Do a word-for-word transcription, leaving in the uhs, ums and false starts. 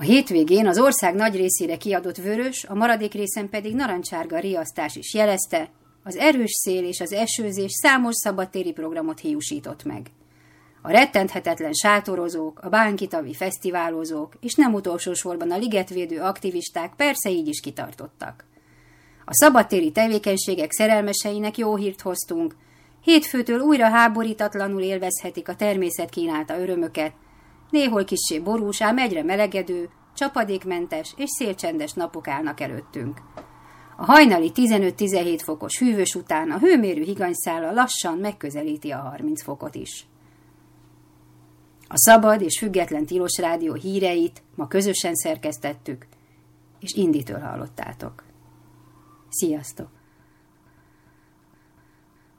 A hétvégén az ország nagy részére kiadott vörös, a maradék részen pedig narancsárga riasztás is jelezte, az erős szél és az esőzés számos szabadtéri programot hiúsított meg. A rettenthetetlen sátorozók, a bánkitavi fesztiválozók, és nem utolsó sorban a ligetvédő aktivisták persze így is kitartottak. A szabadtéri tevékenységek szerelmeseinek jó hírt hoztunk, hétfőtől újra háborítatlanul élvezhetik a természet kínálta örömöket, néhol kissé borús, ám egyre melegedő, csapadékmentes és szélcsendes napok állnak előttünk. A hajnali tizenöt-tizenhét fokos hűvös után a hőmérő higanyszála lassan megközelíti a harminc fokot is. A Szabad és Független Tilos Rádió híreit ma közösen szerkesztettük, és Inditől hallottátok. Sziasztok!